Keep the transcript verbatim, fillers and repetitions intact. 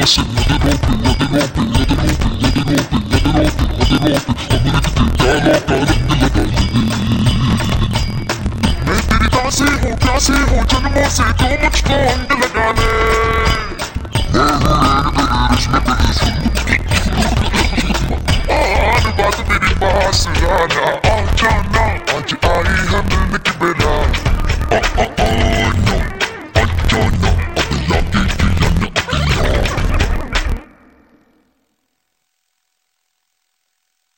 से नजरों पे नजरों पे नजरों पे नजरों पे नजरों पे नजरों पे अमृत के प्यालों का रंग लगा ले। मैं तेरी दासी हूँ प्यासी हूँ जन्मों से तू मुझको अंग लगा ले।